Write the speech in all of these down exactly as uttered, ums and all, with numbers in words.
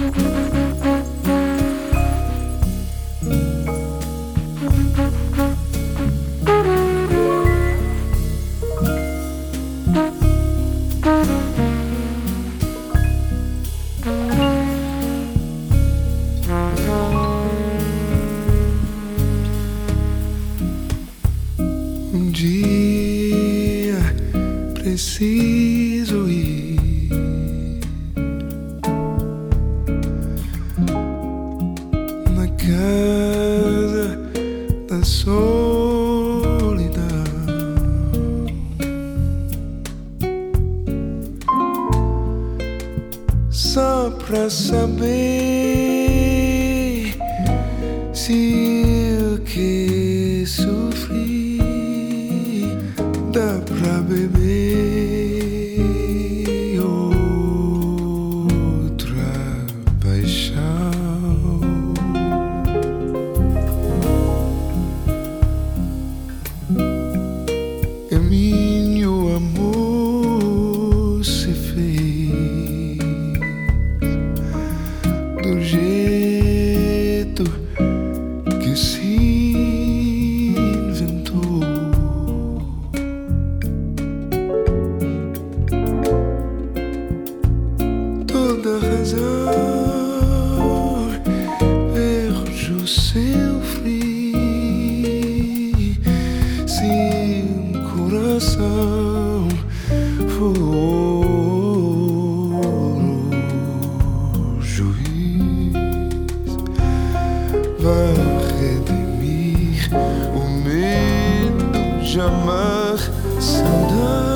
Um dia preciso ir na casa da solidão, só pra saber se o que sofri dá pra beber outra paixão. É meu amor se fez do jeito que se inventou. Toda razão vejo seu frio, se um coração for o juiz, vai redimir o medo de amar saudade.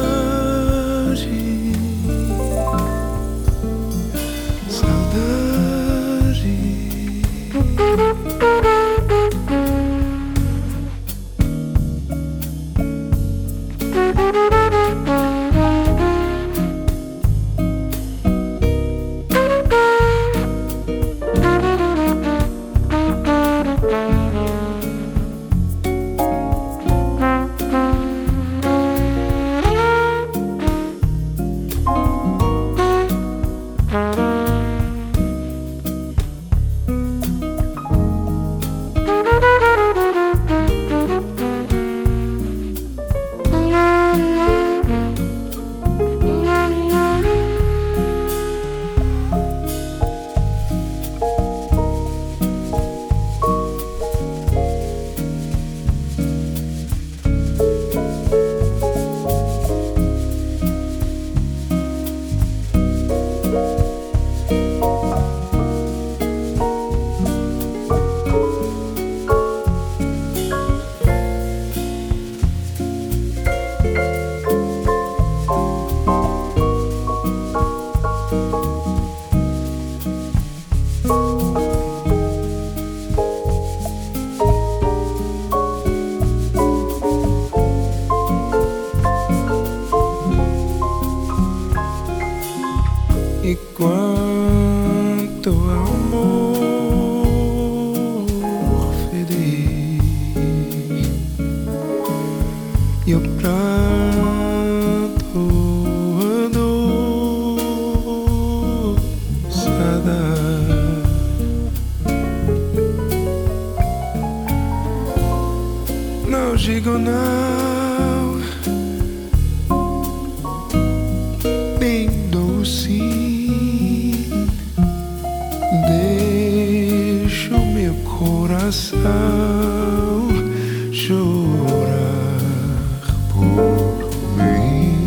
E quanto amor feliz e o pranto adoçada, não digo não, nem dou sim, deixo meu coração chorar por mim.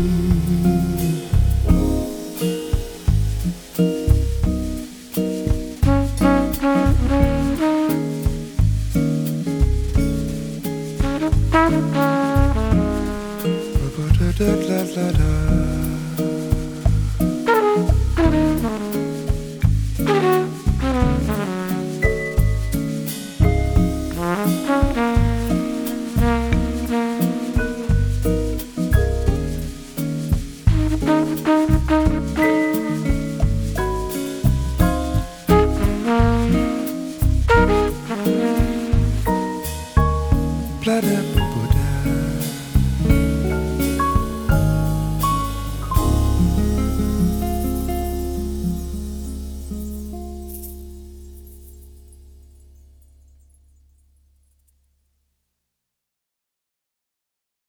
Da, da, da, da. Thank you.